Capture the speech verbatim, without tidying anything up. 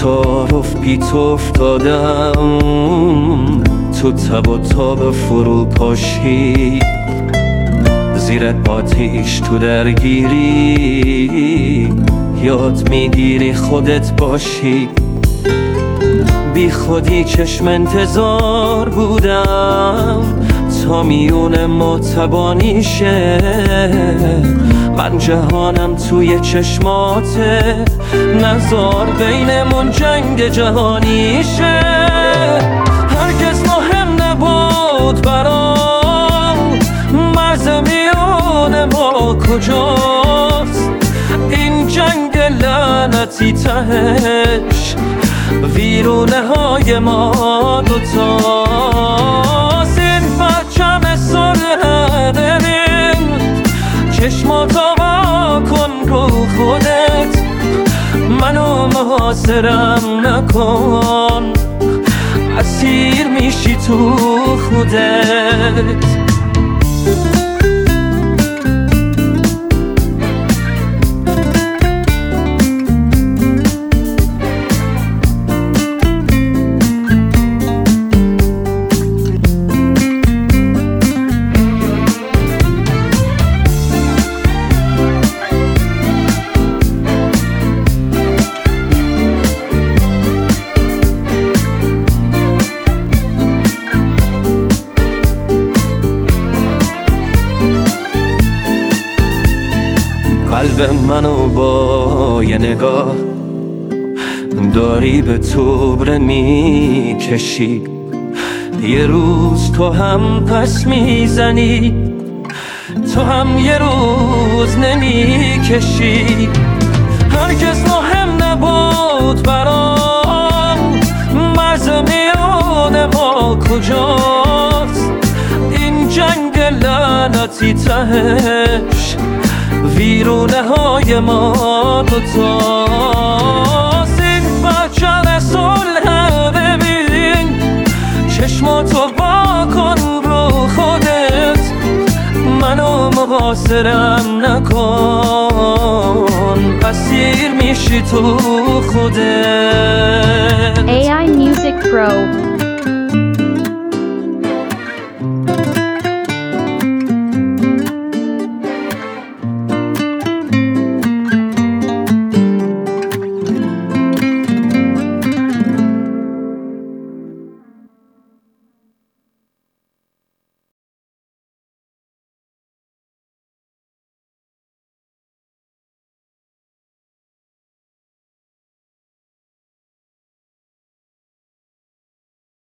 تعارف بی تو افتادم، تو تب و تاب فرو پاشی، زیر آتیش تو درگیری، یاد میگیری خودت باشی. بی خودی چشم انتظار بودم تا میون ما تبانی شه، من جهانم توی چشماته، نزار بینمون جنگ جهانی شه. هرگز مهم نبود برام مرز میون ما کجاست، این جنگ لعنتی تهش ویرونه های ما دوتاست. این پرچم سرخ دلیم چشماتو وا کن رو خودت، منو محاصرم نکن، اسیر میشی تو خودت. قلب منو با یه نگاه داری به توبره میکشی، یه روز تو هم پس میزنی، تو هم یه روز نمیکشی. هرگز مهم نبود برام مرز میون ما کجاست، این جنگ لعنتی تهش ویرونه های ما دوتاست. این پرچم صلح ببین چشماتو وا کن رو خودت، منو محاصرم نکن، اسیر میشی تو خودت. ای آی Music Pro